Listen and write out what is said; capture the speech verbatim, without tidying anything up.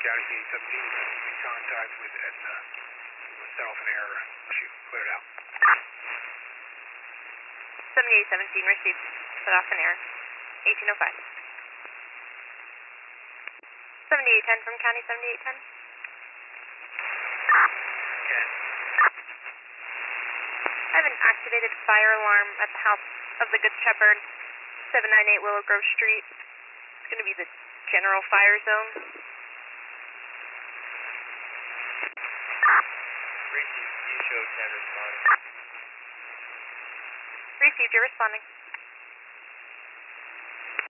County P seventeen, we contact with Edna. Set off an error. Shoot, clear it out. seventy-eight seventeen received. Set off an error. eighteen oh five. seventy-eight ten from County seventy-eight ten. ten. I have an activated fire alarm at the house of the Good Shepherd, seven ninety-eight Willow Grove Street. It's going to be the general fire zone. Received. You show ten responding. Received, you're responding.